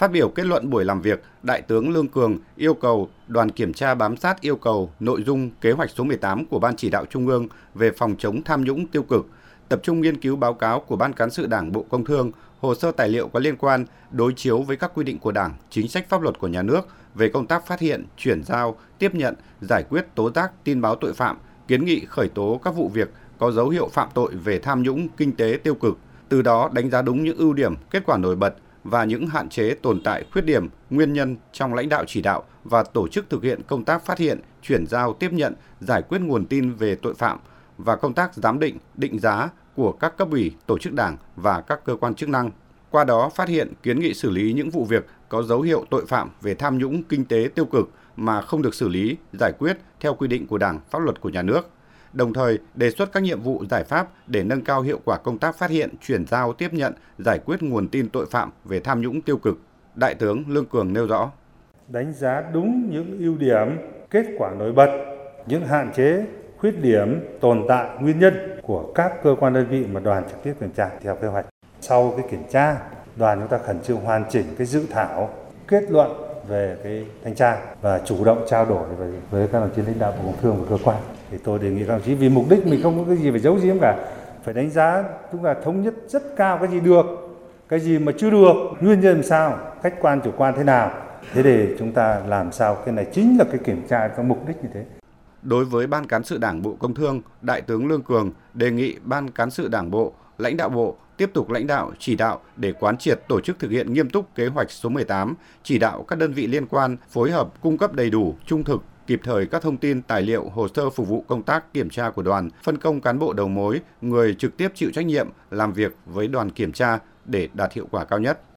Phát biểu kết luận buổi làm việc, Đại tướng Lương Cường yêu cầu đoàn kiểm tra bám sát yêu cầu nội dung kế hoạch số 18 của Ban Chỉ đạo Trung ương về phòng chống tham nhũng tiêu cực, tập trung nghiên cứu báo cáo của Ban Cán sự Đảng Bộ Công Thương, hồ sơ tài liệu có liên quan, đối chiếu với các quy định của Đảng, chính sách pháp luật của nhà nước về công tác phát hiện, chuyển giao, tiếp nhận, giải quyết tố giác tin báo tội phạm, kiến nghị khởi tố các vụ việc có dấu hiệu phạm tội về tham nhũng kinh tế tiêu cực, từ đó đánh giá đúng những ưu điểm, kết quả nổi bật và những hạn chế tồn tại khuyết điểm, nguyên nhân trong lãnh đạo chỉ đạo và tổ chức thực hiện công tác phát hiện, chuyển giao, tiếp nhận, giải quyết nguồn tin về tội phạm và công tác giám định, định giá của các cấp ủy, tổ chức đảng và các cơ quan chức năng. Qua đó phát hiện, kiến nghị xử lý những vụ việc có dấu hiệu tội phạm về tham nhũng kinh tế tiêu cực mà không được xử lý, giải quyết theo quy định của Đảng, pháp luật của nhà nước. Đồng thời, đề xuất các nhiệm vụ giải pháp để nâng cao hiệu quả công tác phát hiện, chuyển giao, tiếp nhận, giải quyết nguồn tin tội phạm về tham nhũng tiêu cực. Đại tướng Lương Cường nêu rõ. Đánh giá đúng những ưu điểm, kết quả nổi bật, những hạn chế, khuyết điểm, tồn tại, nguyên nhân của các cơ quan đơn vị mà đoàn trực tiếp kiểm tra theo kế hoạch. Sau cái kiểm tra, đoàn chúng ta khẩn trương hoàn chỉnh cái dự thảo kết luận về cái thanh tra và chủ động trao đổi với các đồng chí lãnh đạo Bộ Công Thương và cơ quan. Thì tôi đề nghị các đồng chí vì mục đích mình không có cái gì phải giấu giếm cả, phải đánh giá chúng ta thống nhất rất cao cái gì được, cái gì mà chưa được, nguyên nhân làm sao, khách quan chủ quan thế nào. Thế để chúng ta làm sao cái này chính là cái kiểm tra có mục đích như thế. Đối với Ban Cán sự Đảng Bộ Công Thương, Đại tướng Lương Cường đề nghị Ban Cán sự Đảng Bộ, lãnh đạo Bộ tiếp tục lãnh đạo, chỉ đạo để quán triệt tổ chức thực hiện nghiêm túc kế hoạch số 18, chỉ đạo các đơn vị liên quan phối hợp cung cấp đầy đủ, trung thực, kịp thời các thông tin, tài liệu, hồ sơ phục vụ công tác kiểm tra của đoàn, phân công cán bộ đầu mối, người trực tiếp chịu trách nhiệm làm việc với đoàn kiểm tra để đạt hiệu quả cao nhất.